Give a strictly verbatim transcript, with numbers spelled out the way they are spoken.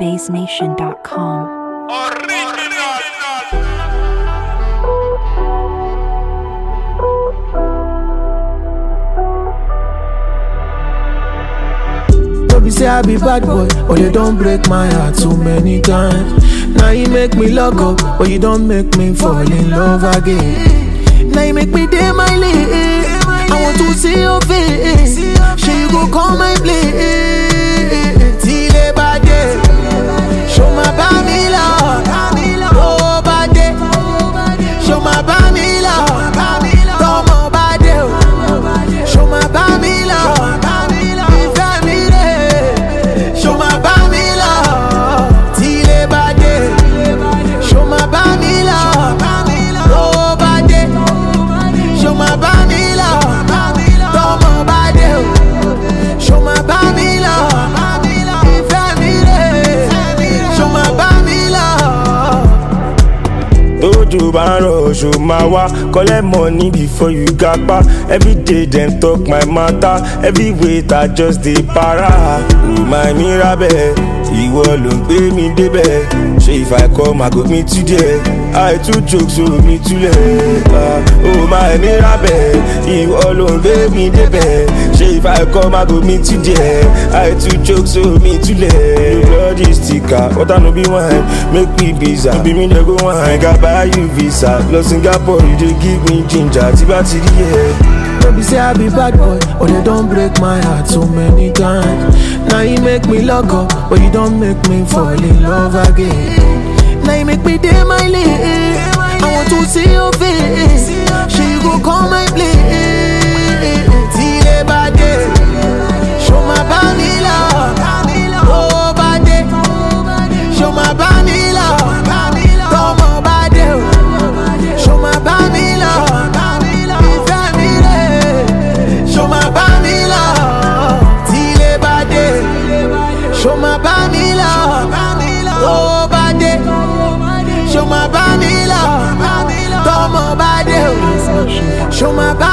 base nation dot com. Don't be say I be bad boy, but you don't break my heart too many times. Now you make me lock up, but you don't make me fall in love again. Now you make me day my lane. I want to see your face. Sure you go call my place. Till a bad day, show my body love. Oh bad day, show my body love. Come on bad day, show my body love. Show my body love. Till a bad day, show my body love. Oh bad day, show my body love. Come on bad day, show my body love. Show my body love. Toju baro show my wa, collect money before you gapa. Every day them talk my matter, every weight I just dey para. Remind me rabe, ìwọ ló ń gbé mi débẹ̀. Ṣé if I come I go meet you there? I too joke so mi túlẹ̀. Oh my mi rabe, ìwọ ló ń gbé mi débẹ̀. Ṣé if I come I go meet you there? I too joke so mi túlẹ̀. Bloody sticker, water no be wine, make me bizarre. Ibi mi dey go wine, ga buy you visa. Lọ Singapore you dey give me ginger, tí bá ti rí ẹ. Don't be say I be bad boy, but you don't break my heart so many times. Now you make me lock up, but you don't make me fall in love again. Now you make me day my lane. I want to see your face. Sure you go call my place. Till a bad day, show my body love. Oh bad day, show my body love. Come on bad day, show my body love. Show my body love. Till a bad day, show my body love. Oh bad day, show my body love. Come on bad day, show my body.